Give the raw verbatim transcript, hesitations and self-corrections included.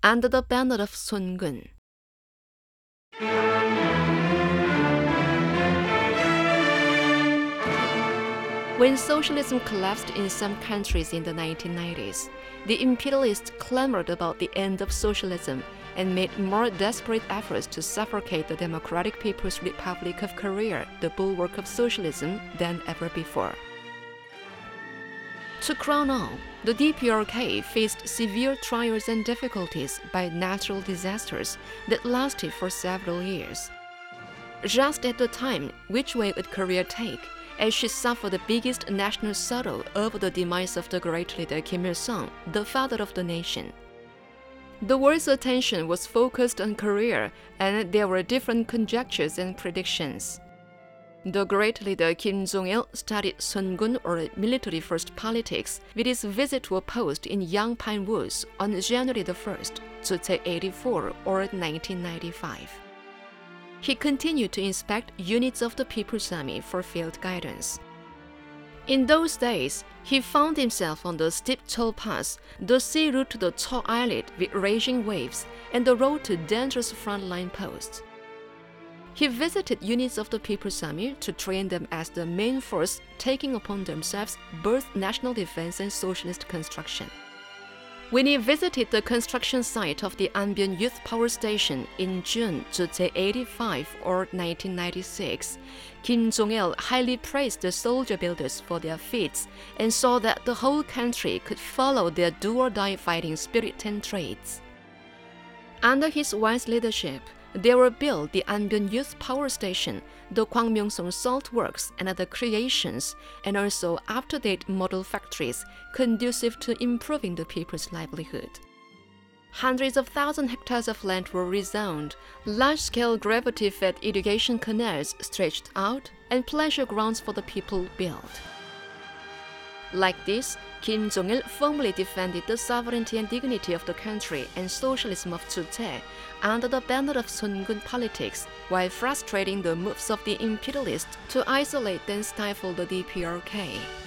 under the banner of Sungun. When socialism collapsed in some countries in the nineteen nineties, the imperialists clamored about the end of socialism and made more desperate efforts to suffocate the Democratic People's Republic of Korea, the bulwark of socialism, than ever before. To crown all, the D P R K faced severe trials and difficulties by natural disasters that lasted for several years. Just at the time, which way would Korea take, as she suffered the biggest national sorrow over the demise of the great leader Kim Il-sung, the father of the nation? The world's attention was focused on Korea, and there were different conjectures and predictions. The great leader Kim Jong-il studied Sungun, or military-first politics, with his visit to a post in Yangpang Woods on January the first, Juche eighty-four, or nineteen ninety-five. He continued to inspect units of the People's Army for field guidance. In those days, he found himself on the steep Cheol Pass, the sea route to the Cheol Islet with raging waves, and the road to dangerous frontline posts. He visited units of the People's Army to train them as the main force taking upon themselves both national defense and socialist construction. When he visited the construction site of the Anbyeon Youth Power Station in June, Juche eighty-five, or nineteen ninety-six, Kim Jong-il highly praised the soldier builders for their feats and saw that the whole country could follow their do-or-die fighting spirit and traits. Under his wise leadership, there were built the Anbyeon Youth Power Station, the Gwangmyeong-song Salt Works, and other creations, and also up-to-date model factories conducive to improving the people's livelihood. Hundreds of thousand hectares of land were rezoned, large-scale gravity-fed irrigation canals stretched out, and pleasure grounds for the people built. Like this, Kim Jong-il firmly defended the sovereignty and dignity of the country and socialism of Juche under the banner of Sungun politics, while frustrating the moves of the imperialists to isolate and stifle the D P R K.